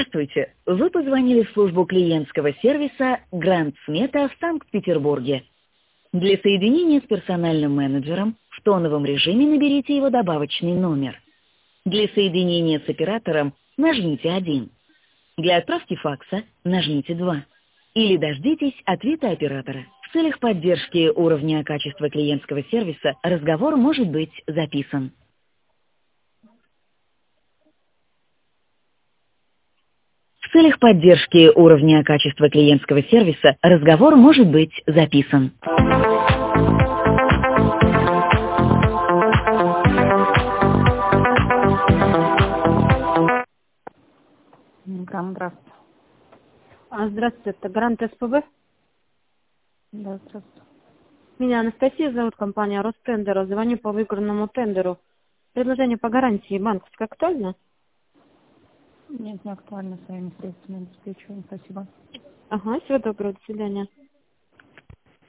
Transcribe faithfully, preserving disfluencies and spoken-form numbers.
Здравствуйте. Вы позвонили в службу клиентского сервиса Гранд Смета в Санкт-Петербурге. Для соединения с персональным менеджером в тоновом режиме наберите его добавочный номер. Для соединения с оператором нажмите один. Для отправки факса нажмите два. Или дождитесь ответа оператора. В целях поддержки уровня качества клиентского сервиса разговор может быть записан. В целях поддержки уровня качества клиентского сервиса разговор может быть записан. Грант, здравствуйте. А, Здравствуйте, это Грант СПБ. Да, здравствуйте. Меня Анастасия зовут, компания Ростендер. Звоню по выигранному тендеру. Предложение по гарантии банковской актуально? Нет, не актуально, своими средствами обеспечиваем. Спасибо. Ага, всего доброго, до свидания.